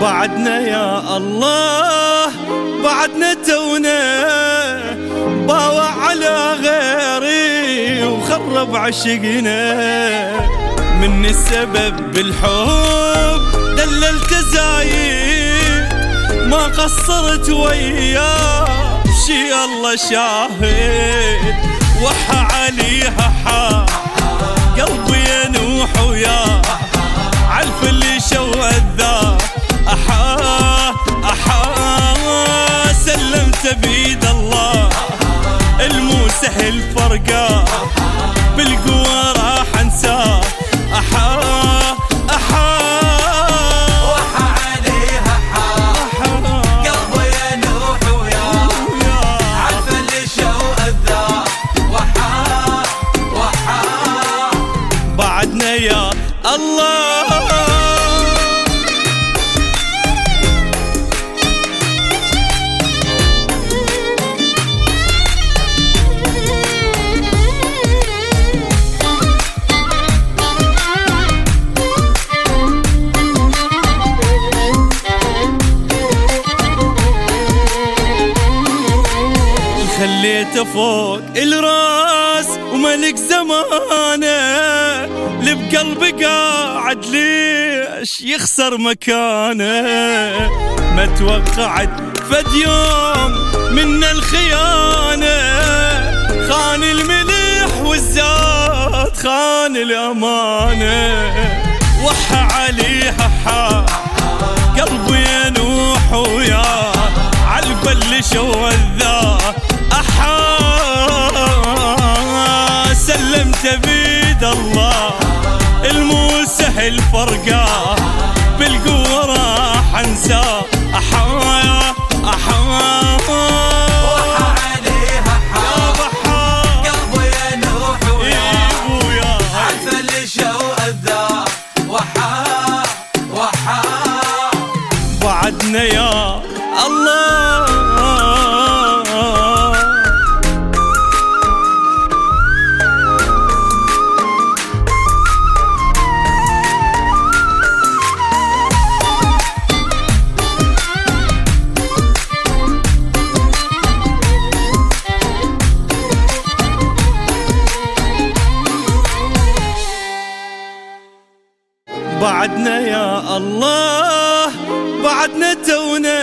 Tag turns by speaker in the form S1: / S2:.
S1: بعدنا يا الله، بعدنا تونا باوع على غيري وخرب عشقنا. من السبب بالحب دللت زايد، ما قصرت وياه شي الله شاهد. وحى عليها حا قلبي ينوح وياه عالفل شوذاه. سلمت بيد الله المو سهل فرقاه، بالقوة راح انساه.
S2: وحى عليها قلبي ينوح وياه عالفل شوذاه.
S1: بعدنا يا الله. خليته فوق الراس وملك زمانه، اللي بقلبي قاعد ليش يخسر مكانه. ما توقعت فد يوم من الخيانة، خان المليح والزاد خان الأمانة. وحى عليها حا قلبي ينوح وياه عالفل شوذاه. سلمت بيد الله المو سهل فرقاه، بالقوة راح انساه.
S2: وحى عليها قلبي ينوح وياه عالفل شوذاه.
S1: بعدنا يا الله. بعدنا يا الله، بعدنا تونا